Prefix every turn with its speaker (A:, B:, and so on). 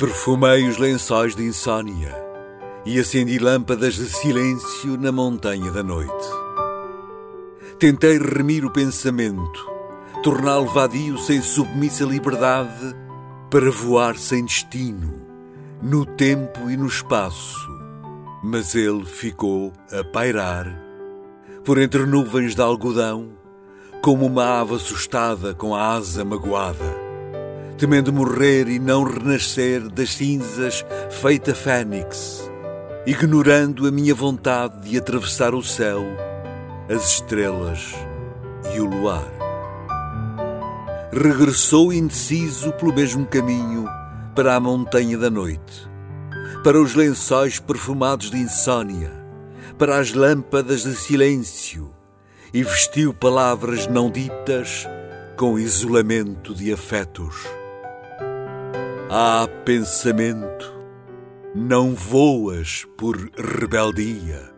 A: Perfumei os lençóis de insônia e acendi lâmpadas de silêncio na montanha da noite. Tentei remir o pensamento, torná-lo vadio sem submissa liberdade, para voar sem destino, no tempo e no espaço, mas ele ficou a pairar por entre nuvens de algodão, como uma ave assustada com a asa magoada, temendo morrer e não renascer das cinzas feita fênix, ignorando a minha vontade de atravessar o céu, as estrelas e o luar. Regressou indeciso pelo mesmo caminho para a montanha da noite, para os lençóis perfumados de insônia, para as lâmpadas de silêncio, e vestiu palavras não ditas com isolamento de afetos. Ah, pensamento, não voas por rebeldia.